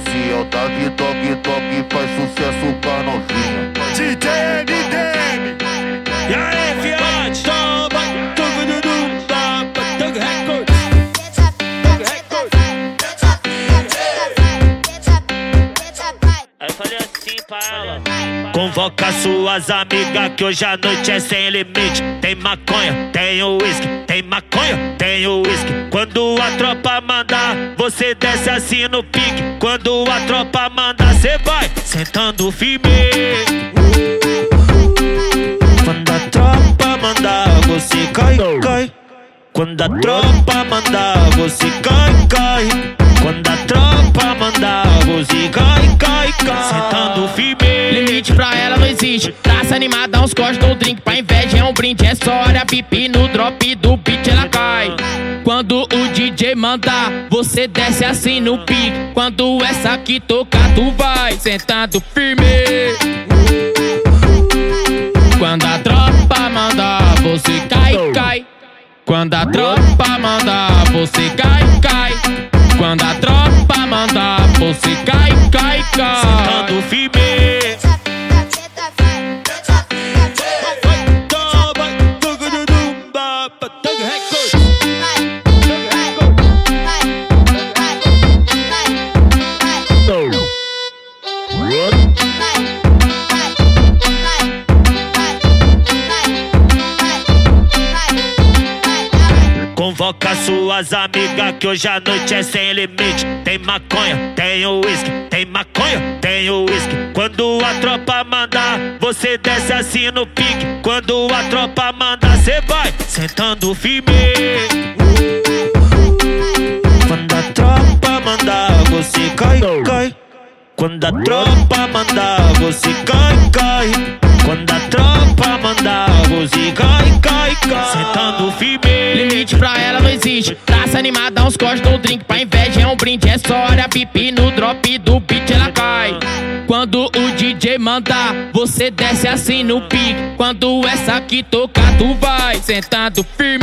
Esse é o Davi Toque faz sucesso pra novinha. DJ NDM. E aí, fiote? Toma, tudo dudu, Tug Record. Aí eu falei assim pra ela: convoca suas amigas que hoje a noite é sem limite. Tem maconha, tem uísque, tem maconha, tem uísque. Quando a tropa mandar, você desce assim no pique. Quando a tropa mandar, cê vai sentando firme. Quando a tropa mandar, você cai, cai. Quando a tropa mandar, você cai, cai. Quando a tropa mandar, você cai, cai, cai. Sentando firme. Limite pra ela não existe. Traça animada, uns cortes do drink. Pra inveja é um brinde, é só olha pipi. No drop do beat ela cai. Quando o DJ mandar, você desce assim no pique. Quando essa aqui tocar, tu vai sentando firme. Quando a tropa mandar, você cai, cai. Quando a tropa mandar, você cai, cai. Quando a tropa mandar, você cai, cai, cai. Sentando firme. Toma, tudo dudu, Tug Record. Convoca suas amigas que hoje a noite é sem limite. Tem maconha, tem uísque, tem maconha, tem uísque. Quando a tropa mandar, você desce assim no pique. Quando a tropa mandar, cê vai sentando firme. Quando a tropa mandar, você cai, cai. Quando a tropa mandar, você cai, cai. Quando a tropa mandar, você cai, cai, cai. Sentando firme. Limite pra ela não existe. Traça animada, uns cortes do drink. Pra inveja é um brinde, é só olha pipi. No drop do beat ela cai. Quando o DJ mandar, você desce assim no pique. Quando essa aqui tocar, tu vai sentando firme.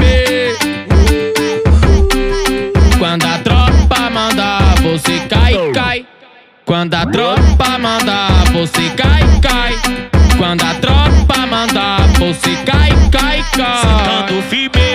Quando a tropa mandar, você cai, cai. Quando a tropa mandar, você cai, cai. Quando a tropa mandar, você cai, cai, cai. Sentando firme.